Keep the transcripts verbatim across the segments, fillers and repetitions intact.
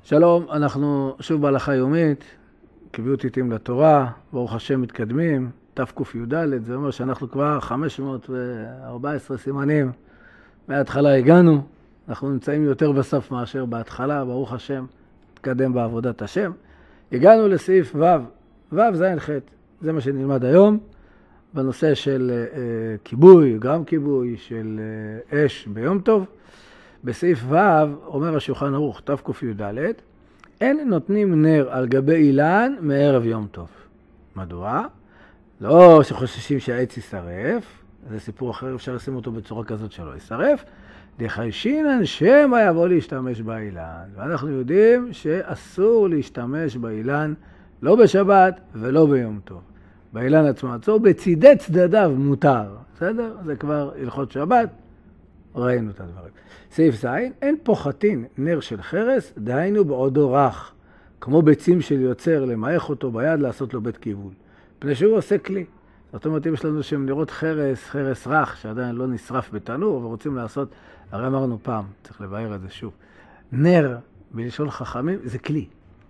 שלום, אנחנו שוב בהלכה יומית, קביעות עיתים לתורה, ברוך השם מתקדמים, תק"ד, זה אומר שאנחנו כבר חמש מאות וארבע עשרה סימנים, מההתחלה הגענו, אנחנו נמצאים יותר בסוף מאשר בהתחלה, ברוך השם, מתקדם בעבודת השם. הגענו לסעיף ו', ו' ז' ח', זה מה שנלמד היום, בנושא של אה, כיבוי, גם כיבוי של אה, אש ביום טוב. בסעיף ו' אומר השולחן ערוך, תק"ד, אין נותנים נר על גבי אילן מערב יום טוב. מדוע? לא שחוששים שהעץ יישרף, זה סיפור אחר, אפשר לשים אותו בצורה כזאת שלא יישרף, דחיישינן שמא יבוא להשתמש באילן. ואנחנו יודעים שאסור להשתמש באילן לא בשבת ולא ביום טוב. באילן עצמו עצור, בצידי צדדיו מותר. בסדר? זה כבר הלכות שבת. ראינו את הדברים. סעיף ז', אין פוחתין נר של חרס, דהיינו בעודו רך, כמו ביצים של יוצר, למעך אותו ביד, לעשות לו בית כיבול. פני שהוא עושה כלי. זאת אומרת, אם יש לנו שם נרות חרס, חרס רך, שעדיין לא נשרף בתנור, ורוצים לעשות, הרי אמרנו פעם, צריך לבאר את זה שוב, נר, בלשון חכמים, זה כלי.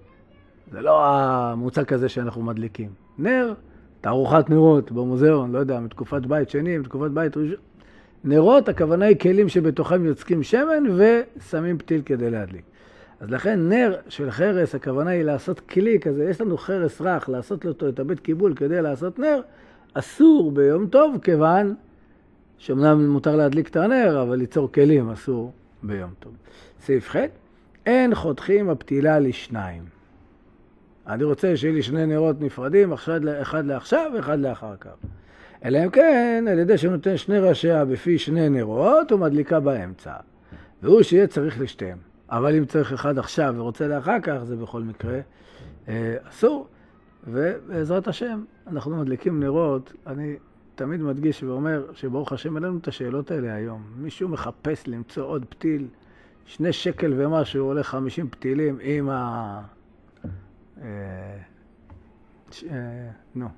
זה לא המוצג הזה שאנחנו מדליקים. נר, תערוכת נרות במוזיאון, לא יודע, מתקופת בית שני, מתקופת בית ראשון. נרות, הכוונה היא כלים שבתוכם יוצקים שמן ושמים פתיל כדי להדליק. אז לכן נר של חרס, הכוונה היא לעשות כלי כזה, יש לנו חרס רך, לעשות לו את הבית קיבול כדי לעשות נר, אסור ביום טוב, כיוון שאומנם מותר להדליק את הנר, אבל ליצור כלים אסור ביום טוב. סעיף ח', אין חותכים הפתילה לשניים. אני רוצה שיהיה לי שני נרות נפרדים, אחד לעכשיו ואחד לאחר כך. אלא אם כן, על ידי שנותן שני ראשיה בפי שני נרות, הוא מדליקה באמצע. והוא שיהיה צריך לשתיהם. אבל אם צריך אחד עכשיו ורוצה לאחר כך, זה בכל מקרה אה, אסור. ובעזרת השם, אנחנו מדליקים נרות. אני תמיד מדגיש ואומר שברוך השם אין לנו את השאלות האלה היום. מישהו מחפש למצוא עוד פתיל, שני שקל ומשהו, עולה חמישים פתילים עם ה... אה, ש... אה, נו.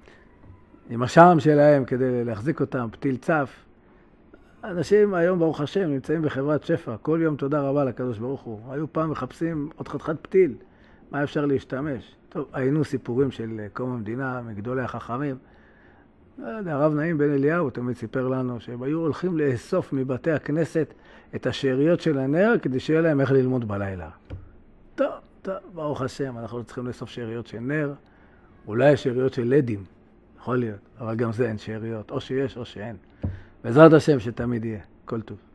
עם השעם שלהם כדי להחזיק אותם, פתיל צף. אנשים היום, ברוך השם, נמצאים בחברת שפע. כל יום תודה רבה לקדוש ברוך הוא. היו פעם מחפשים עוד חתיכת פתיל. מה אפשר להשתמש? טוב, היינו סיפורים של קום המדינה, מגדולי החכמים. הרב נעים בן אליהו תמיד סיפר לנו שהם היו הולכים לאסוף מבתי הכנסת את השאריות של הנר כדי שיהיה להם איך ללמוד בלילה. טוב, טוב, ברוך השם, אנחנו לא צריכים לאסוף שאריות של נר, אולי שאריות של לדים. יכול להיות, אבל גם זה אין שאריות, או שיש או שאין. בעזרת השם שתמיד יהיה, כל טוב.